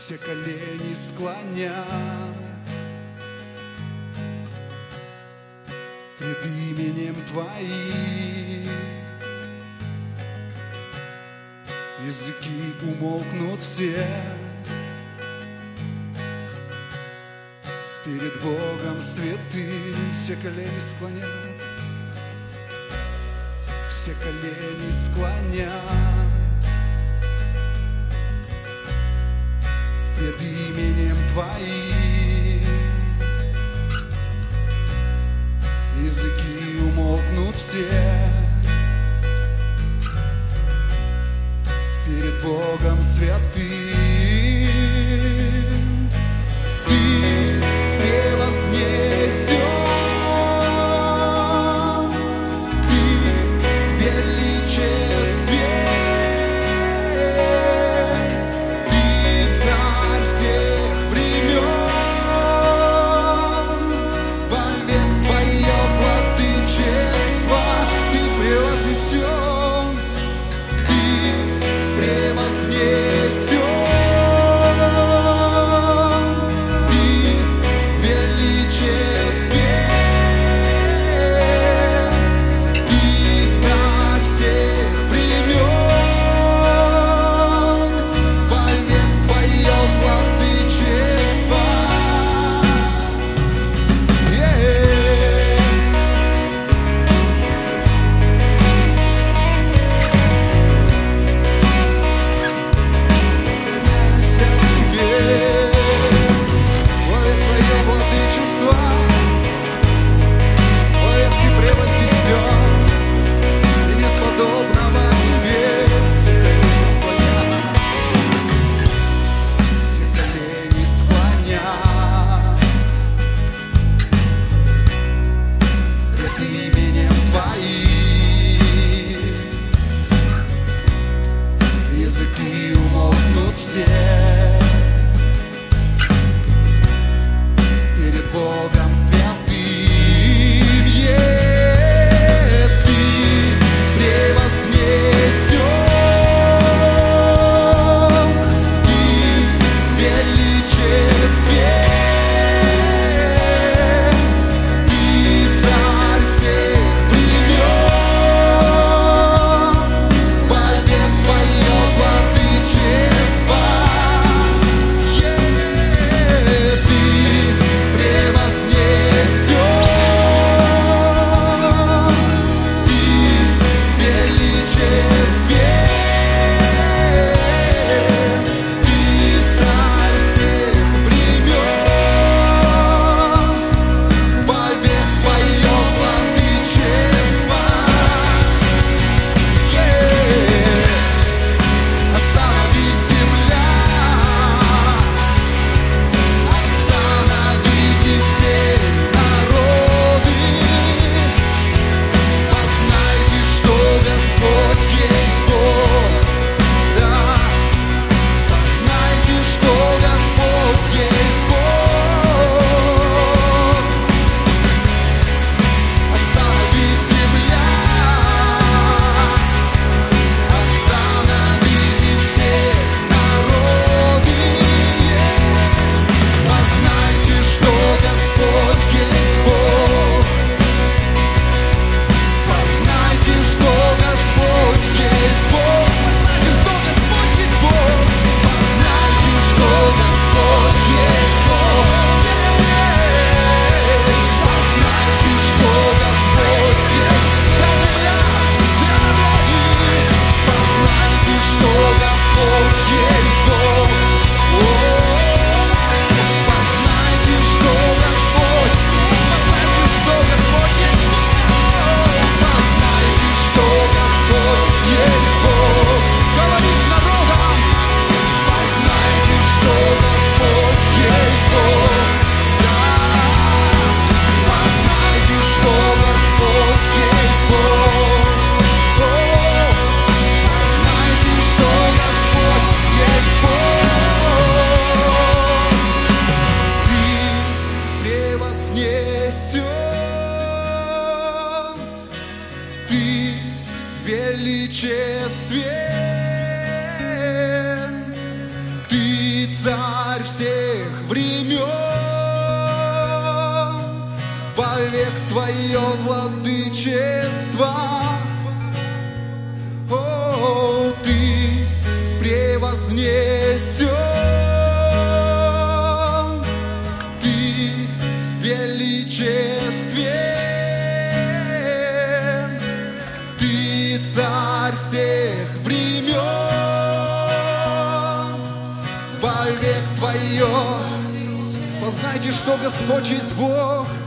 все колени склонят пред именем Твоим. Языки умолкнут все перед Богом святым, все колени склонят, все колени склонят пред именем Твоим. Языки умолкнут все перед Богом святым. Ты превознесен, Ты в величестве, Ты царь всех времен, вовек Твое владычество. Ты превознесен, Ты превознесен. вовек Твое владычество. О, Ты превознесен, Ты величествен, Ты царь всех времен, вовек Твое. Познайте, что Господь есть Бог.